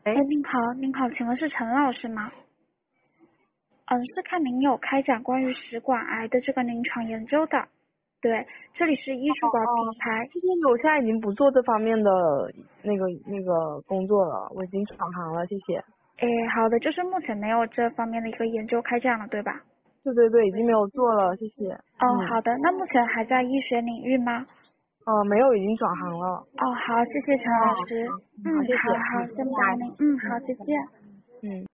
哎， 喂， 您好，您好，请问是陈老师吗？是看您有开展关于食管癌的这个临床研究的。对，这里是医术管品牌。 其实我现在已经不做这方面的那个工作了，我已经转行了，谢谢。 诶，好的，就是目前没有这方面的一个研究开展了，对吧？ 对对对，已经没有做了，谢谢。 哦，好的，那目前还在医学领域吗？ 没有，已经转行了。 哦，好，谢谢陈老师。 好，谢谢。 好好，先帮您。好，再见。 嗯。